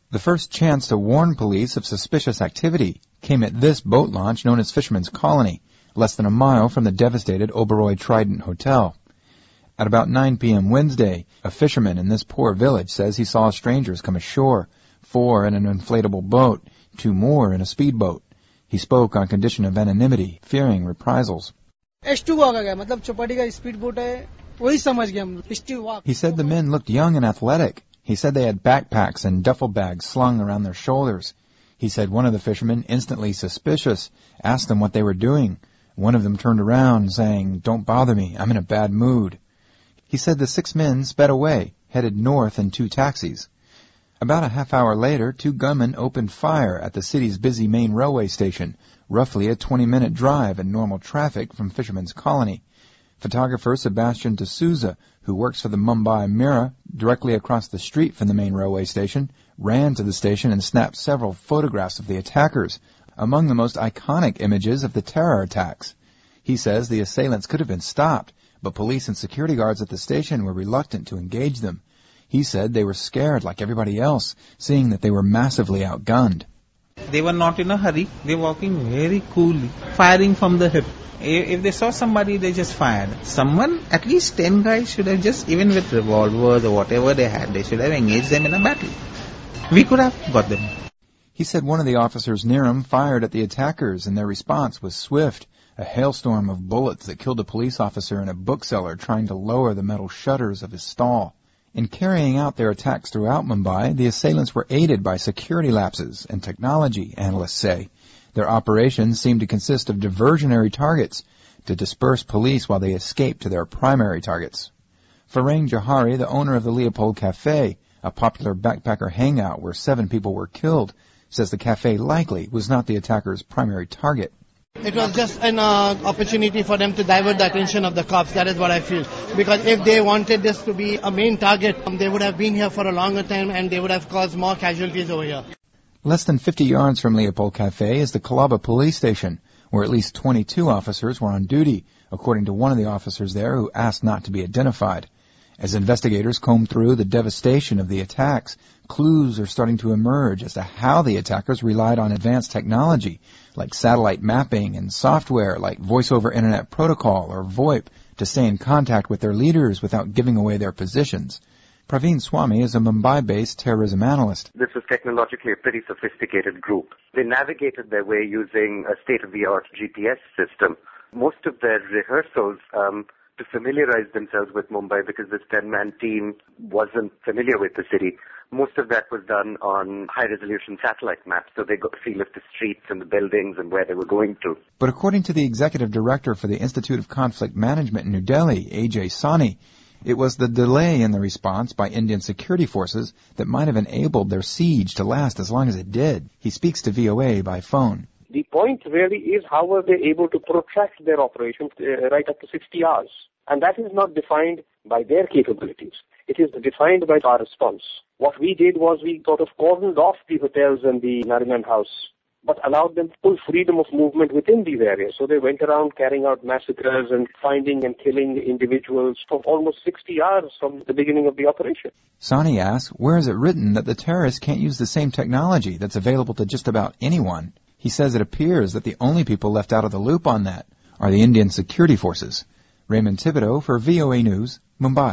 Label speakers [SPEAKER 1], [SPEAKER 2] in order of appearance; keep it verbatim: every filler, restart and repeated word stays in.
[SPEAKER 1] The first chance to warn police of suspicious activity came at this boat launch known as Fisherman's Colony, less than a mile from the devastated Oberoi Trident Hotel. At about nine p.m. Wednesday, a fisherman in this poor village says he saw strangers come ashore, four in an inflatable boat, two more in a speedboat. He spoke on condition of anonymity, fearing reprisals. He said the men looked young and athletic. He said they had backpacks and duffel bags slung around their shoulders. He said one of the fishermen, instantly suspicious, asked them what they were doing. One of them turned around, saying, "Don't bother me, I'm in a bad mood." He said the six men sped away, headed north in two taxis. About a half hour later, two gunmen opened fire at the city's busy main railway station, roughly a twenty-minute drive in normal traffic from Fisherman's Colony. Photographer Sebastian D'Souza, who works for the Mumbai Mirror, directly across the street from the main railway station, ran to the station and snapped several photographs of the attackers, among the most iconic images of the terror attacks. He says the assailants could have been stopped, but police and security guards at the station were reluctant to engage them. He said they were scared like everybody else, seeing that they were massively outgunned.
[SPEAKER 2] They were not in a hurry. They were walking very coolly, firing from the hip. If they saw somebody, they just fired. Someone, at least ten guys should have just, even with revolvers or whatever they had, they should have engaged them in a battle. We could have got them.
[SPEAKER 1] He said one of the officers near him fired at the attackers, and their response was swift. A hailstorm of bullets that killed a police officer and a bookseller trying to lower the metal shutters of his stall. In carrying out their attacks throughout Mumbai, the assailants were aided by security lapses and technology, analysts say. Their operations seemed to consist of diversionary targets to disperse police while they escaped to their primary targets. Farang Johari, the owner of the Leopold Cafe, a popular backpacker hangout where seven people were killed, says the cafe likely was not the attackers' primary target.
[SPEAKER 3] It was just an uh, opportunity for them to divert the attention of the cops. That is what I feel. Because if they wanted this to be a main target, um, they would have been here for a longer time and they would have caused more casualties over here.
[SPEAKER 1] Less than fifty yards from Leopold Cafe is the Colaba police station, where at least twenty-two officers were on duty, according to one of the officers there who asked not to be identified. As investigators comb through the devastation of the attacks, clues are starting to emerge as to how the attackers relied on advanced technology, like satellite mapping and software like Voice over Internet Protocol or VoIP, to stay in contact with their leaders without giving away their positions. Praveen Swamy is a Mumbai-based terrorism analyst.
[SPEAKER 4] This was technologically a pretty sophisticated group. They navigated their way using a state-of-the-art G P S system. Most of their rehearsals um, to familiarize themselves with Mumbai, because this ten-man team wasn't familiar with the city. Most of that was done on high-resolution satellite maps, so they got a feel of the streets and the buildings and where they were going to.
[SPEAKER 1] But according to the executive director for the Institute of Conflict Management in New Delhi, A J Sani, it was the delay in the response by Indian security forces that might have enabled their siege to last as long as it did. He speaks to V O A by phone.
[SPEAKER 5] The point really is how were they able to protract their operations uh, right up to sixty hours. And that is not defined by their capabilities. It is defined by our response. What we did was we sort of cordoned off the hotels and the Nariman House, but allowed them full freedom of movement within these areas. So they went around carrying out massacres and finding and killing individuals for almost sixty hours from the beginning of the operation.
[SPEAKER 1] Sani asks, where is it written that the terrorists can't use the same technology that's available to just about anyone? He says it appears that the only people left out of the loop on that are the Indian security forces. Raymond Thibodeau for V O A News, Mumbai.